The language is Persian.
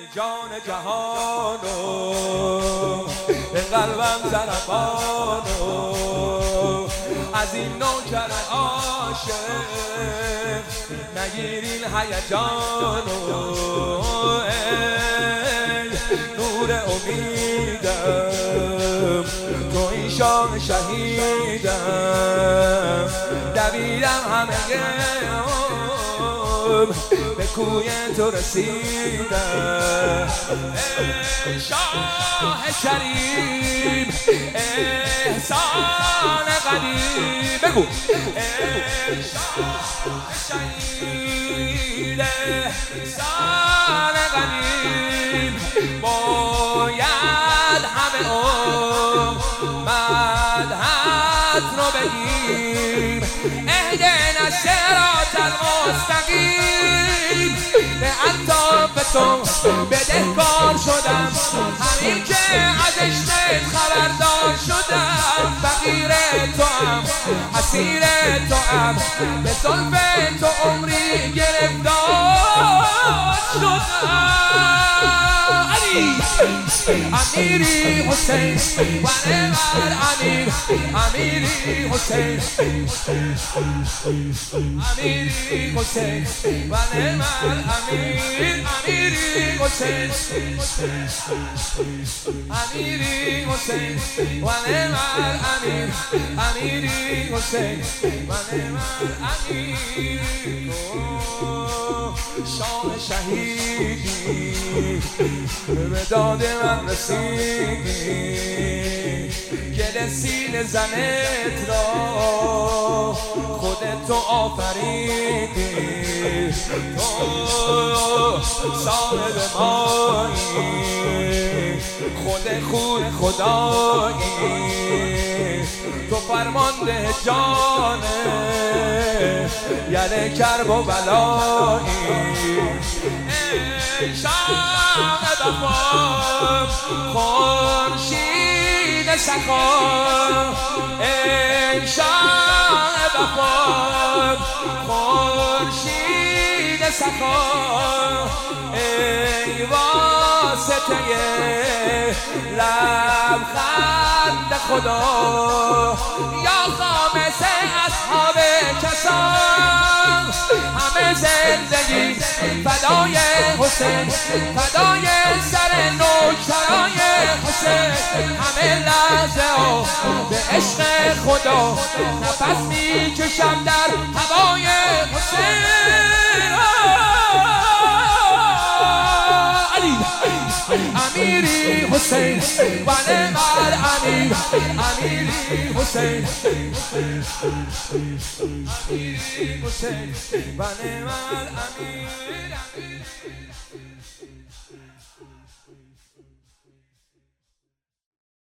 جان جهانو به قلبم ضربانو از این نوکر عاشق نگیرین هیجانو ای نور امیدم تو این شام شهیدم دویدم همه به کوی تو رسیدم ای شاه کریم احسان قدیم بگو ای شاه شهید احسان قدیم باید همه مدحت رو بگیم اهدنا الصراط المستقیم به الطاف تو بدهکار شدم همین که از عشقت خبردار شدم فقیر توام اسیر توام به زلف تو عمری گرفتار شدم امیری حسین و نعم الامیر امیری حسین امیری حسین و نعم الامیر امیری حسین امیری حسین و نعم الامیر امیری حسین و نعم الامیر شاه شهیدی به داد من رسیدی گل سینه زنت را خودت تو آفریدی تو صاحب مایی خود خون خدایی تو فرمانده جان یعنی کرب و بلایی ای شام وفا خورشید سخا ای شام وفا خورشید سخا ای واسطه لبخند خدا یا خامس اصحاب کسان همه زندگی فدای حسین فدای سر نوکرای حسین همه لحظه ها به عشق خدا نفس میکشم در هوای حسین امیری حسین و نعم الامیر امیری حسین امیری حسین و نعم الامیر